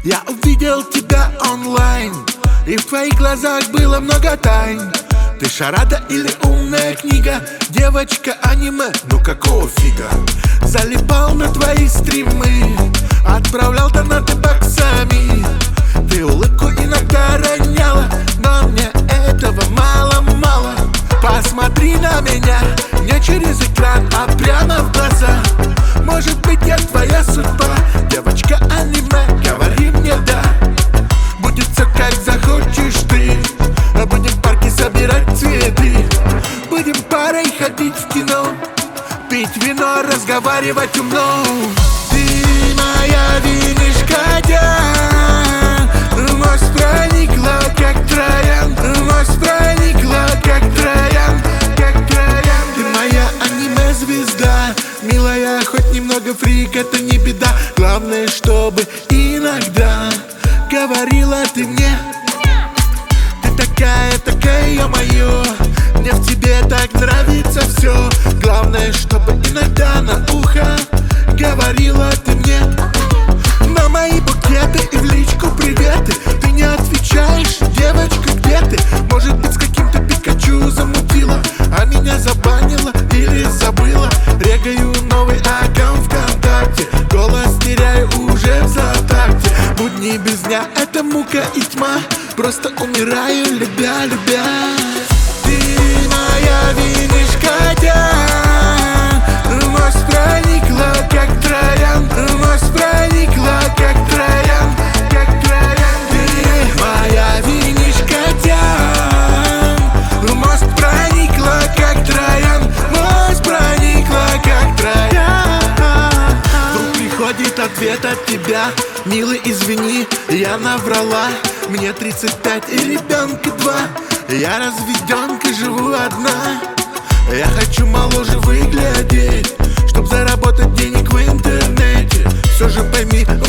Я увидел тебя онлайн, и в твоих глазах было много тайн. Ты шарада или умная книга, девочка аниме, ну какого фига? Залипал на твои стримы, отправлял донаты баксами. Ты улыбку иногда роняла, но мне этого мало-мало. Посмотри на меня, не через экран, а прямо в глаза. Может быть, я твоя судьба, девочка аниме, говори мне да. Будет все как захочешь ты, будем в парке собирать цветы. Будем парой ходить в кино, пить вино, разговаривать умно. Ты моя винишка, в мост проникла, как троян, в мост проникла, как троян, как троян. Ты моя аниме-звезда, милая, хоть немного фрик, это не беда. Главное, чтобы иногда говорила ты мне: ты такая, ё-моё, мне в тебе так нравится все. Главное, чтобы иногда на ухо говорила ты мне. На мои букеты и в личку приветы ты не отвечаешь, девочка, где ты? Может быть, с каким-то Пикачу замутила, а меня забанила или забыла. Регаю новый аккаунт ВКонтакте, голос теряю уже в затакте. Будни без дня — это мука и тьма, просто умираю, любя. Ты моя винишка, в мост проникла, как троян, в мост проникла, как троян, как троян. Ты моя винишка, в мост проникла, как троян, в мост проникла, как троян. Вдруг приходит ответ от тебя: милый, извини, я наврала. Мне 35 и ребенка 2, я разведенка, живу одна. Я хочу моложе выглядеть, чтоб заработать денег в интернете. Все же пойми,